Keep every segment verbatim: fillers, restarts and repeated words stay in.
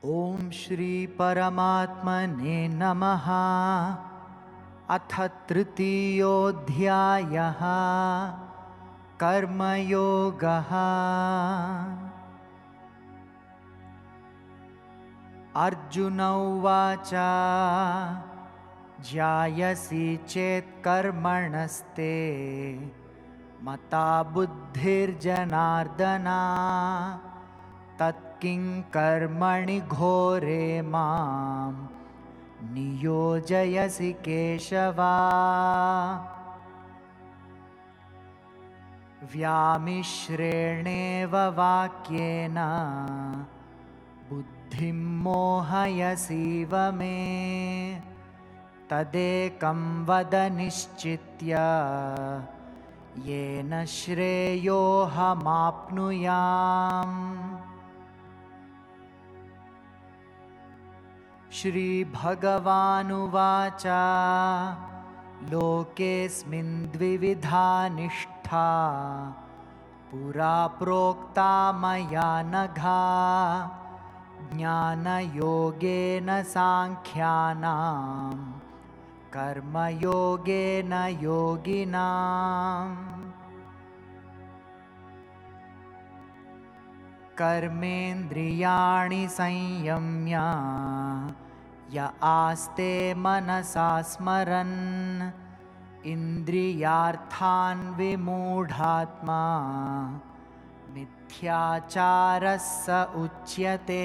ॐ श्री परमात्मने नमः। अथ तृतीयोऽध्यायः कर्मयोगः। अर्जुन उवाच ज्यायसि चेत् कर्मणस्ते मता बुद्धिर्जनार्दन तत्किं कर्मणि घोरे मां नियोजयसि केशव। व्यामिश्रेणेव वाक्येन बुद्धिं मोहयसीव मे तदेकं वद निश्चित्य येन श्रेयोऽहमाप्नुयाम्। श्रीभगवानुवाच लोकेऽस्मिन् द्विविधा निष्ठा पुरा प्रोक्ता मया नघा ज्ञानयोगेन साङ्ख्यानां कर्मयोगेन योगिनाम्। कर्मेन्द्रियाणि संयम्य य आस्ते मनसा स्मरन् इन्द्रियार्थान् विमूढात्मा मिथ्याचारः स उच्यते।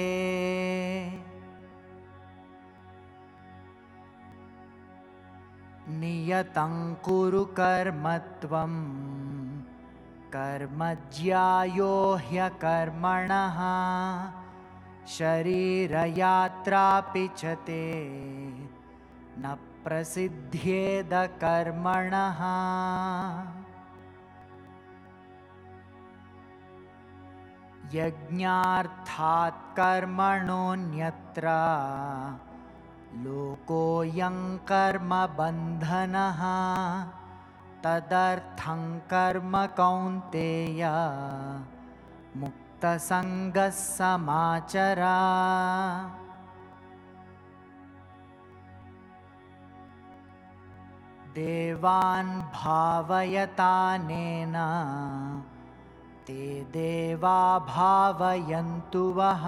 नियतं कुरु कर्म त्वं कर्म ज्यायो ह्यकर्मणः शरीरयात्रापि च ते न प्रसिद्ध्येद कर्मणः। यज्ञार्थात् कर्मणोऽन्यत्र लोकोऽयं कर्मबन्धनः तदर्थं कर्म कौन्तेय मुक्तसङ्गः समाचर। देवान् भावयतानेन ते देवा भावयन्तु वः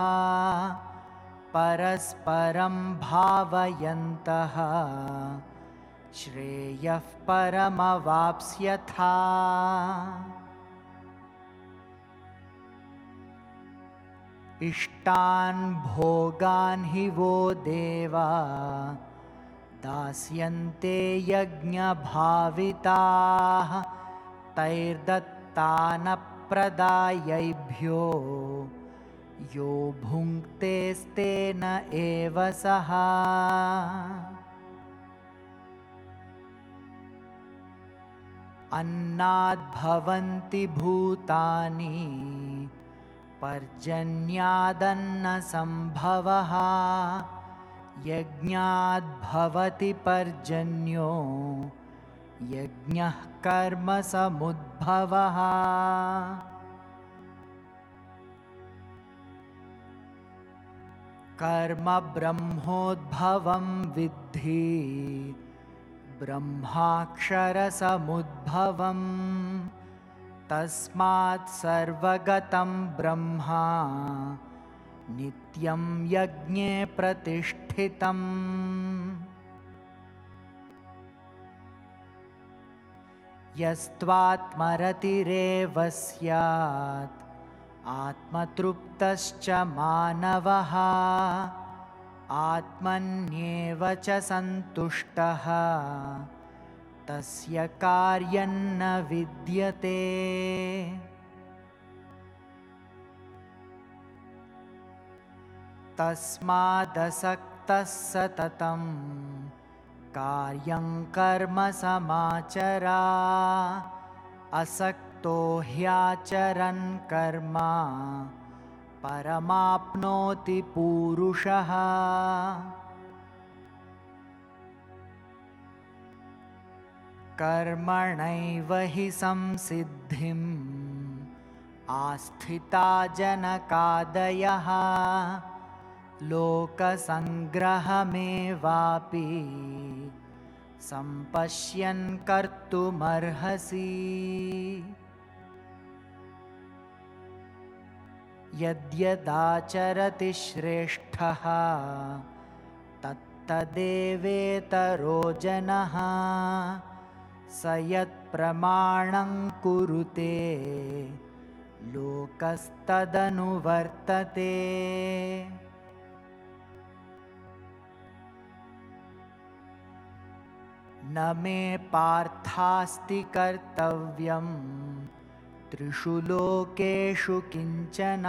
परस्परं भावयन्तः श्रेयः परमवाप्स्यथा। इष्टान् भोगान् हि वो देवा दास्यन्ते यज्ञभाविताः तैर्दत्तानप्रदायैभ्यो यो भुङ्क्तेस्तेन एव सः। अन्नाद्भवन्ति भूतानि पर्जन्यादन्नसम्भवः यज्ञाद्भवति पर्जन्यो यज्ञः कर्मसमुद्भवः। कर्म ब्रह्मोद्भवं विद्धि ब्रह्माक्षरसमुद्भवं तस्मात् सर्वगतं ब्रह्मा नित्यं यज्ञे प्रतिष्ठितम्। यस्त्वात्मरतिरेव स्यात् आत्मतृप्तश्च मानवः आत्मन्येव च सन्तुष्टः तस्य कार्यं न विद्यते। तस्मादसक्तः सततं कार्यं कर्म समाचर असक्तो ह्याचरन् कर्म परमाप्नोति पूरुषः। कर्मणैव हि संसिद्धिम् आस्थिता जनकादयः लोकसङ्ग्रहमेवापि सम्पश्यन् कर्तुमर्हसि। यद्यदाचरति श्रेष्ठः तत्तदेवेतरो जनः, स यत्प्रमाणं कुरुते लोकस्तदनुवर्तते। न मे पार्थास्ति कर्तव्यं त्रिषु लोकेषु किञ्चन,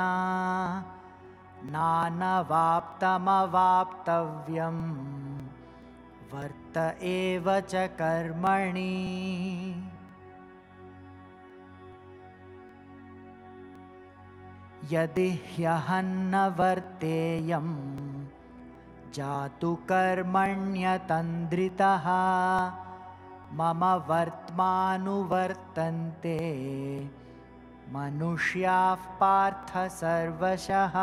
नानवाप्तमवाप्तव्यं वर्त एव च कर्मणि। यदि ह्यहं न वर्तेयं जातु कर्मण्यतन्द्रितः, मम वर्त्मानुवर्तन्ते मनुष्याः पार्थ सर्वशः।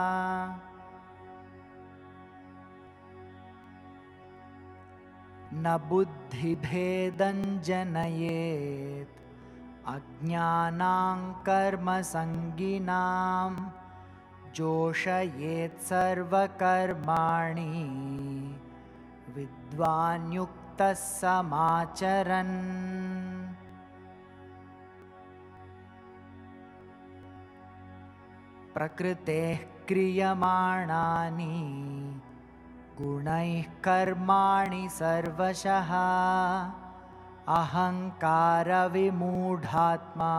न बुद्धिभेदं जनयेत् अज्ञानां कर्मसङ्गिनां, जोषयेत् सर्वकर्माणि विद्वान् युक्तः समाचरन्। प्रकृतेः क्रियमाणानि गुणैः कर्माणि सर्वशः, अहङ्कारविमूढात्मा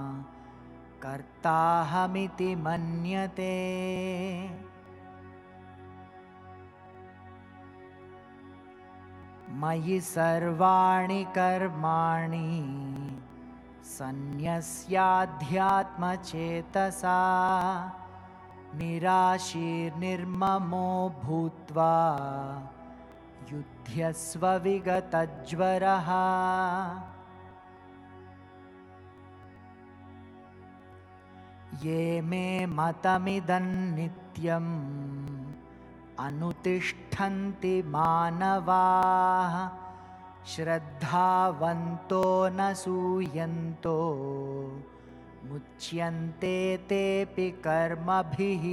कर्ताहमिति मन्यते। मयि सर्वाणि कर्माणि सन्न्यस्याध्यात्मचेतसा, निराशीर्निर्ममो भूत्वा युध्यस्व विगतज्वरः। ये मे मतमिदं नित्यम् अनुतिष्ठन्ति मानवाः, श्रद्धावन्तो न सूयन्तो मुच्यन्ते तेऽपि कर्मभिः।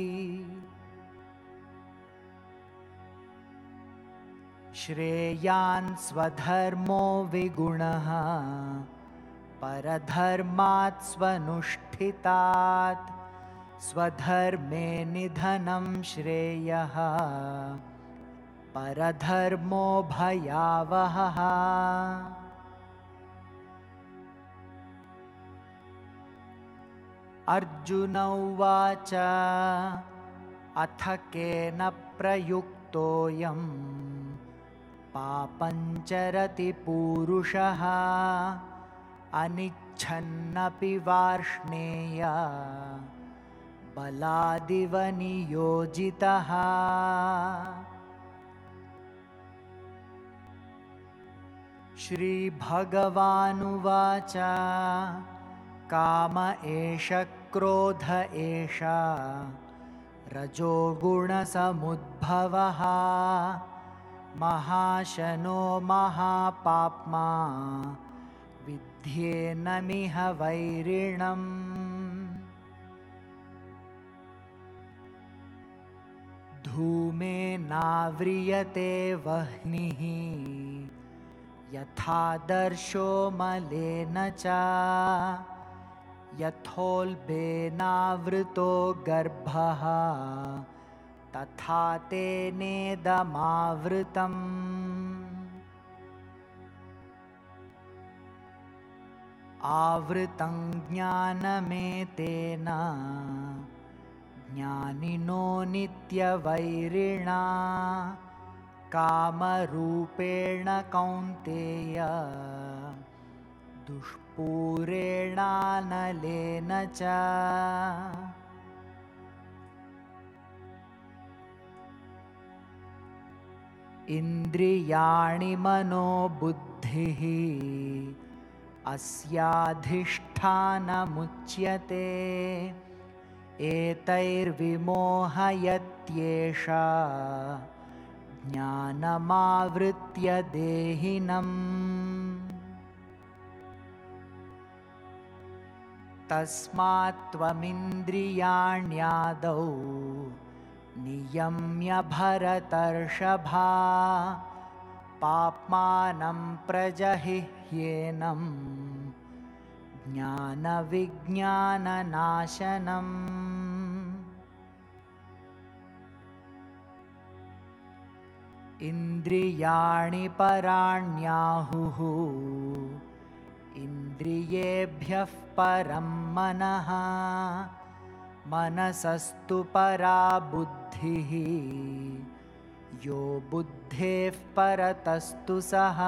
श्रेयान् स्वधर्मो विगुणः परधर्मात् स्वनुष्ठितात्, स्वधर्मे निधनं श्रेयः परधर्मो भयावहः। अर्जुन उवाच अथ केन प्रयुक्तोऽयं पापञ्चरति पूरुषः, अनिच्छन्नपि वार्ष्णेय बलादिव नियोजितः। श्रीभगवानुवाच काम एष क्रोध एष रजोगुणसमुद्भवः, महाशनो महापाप्मा विद्येनमिह वैरिणम्। धूमेनाव्रियते वह्निः यथादर्शो मलेन च, यथोल्बेनावृतो गर्भः तथा तेनेदमावृतम्। आवृतं ज्ञानमेतेन ज्ञानिनो नित्यवैरिणा, कामरूपेण कौन्तेय दुष्पूरेणानलेन च। इन्द्रियाणि मनोबुद्धिः अस्याधिष्ठानमुच्यते, एतैर्विमोहयत्येषा ज्ञानमावृत्य देहिनम्। तस्मात् त्वमिन्द्रियाण्यादौ नियम्य भरतर्षभा पाप्मानं प्रजहिह्येनं ज्ञानविज्ञाननाशनम्। इन्द्रियाणि पराण्याहुः इन्द्रियेभ्यः परं मनः मनसस्तु परा बुद्धिः यो बुद्धेः परतस्तु सः।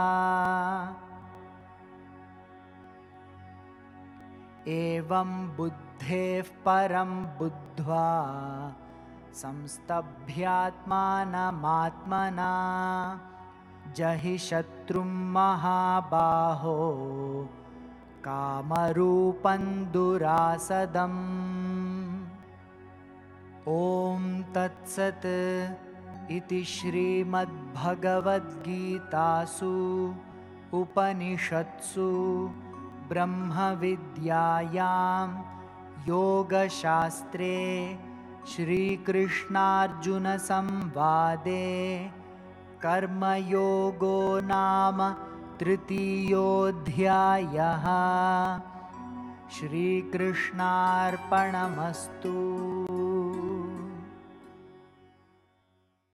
एवं बुद्धेः परं बुद्ध्वा संस्तभ्यात्मानमात्मना जहि शत्रुं महाबाहो कामरूपं दुरासदम्। ॐ तत्सत् इति श्रीमद्भगवद्गीतासु उपनिषत्सु ब्रह्मविद्यायां योगशास्त्रे श्रीकृष्णार्जुनसंवादे कर्मयोगो नाम तृतीयोऽध्यायः। श्रीकृष्णार्पणमस्तु।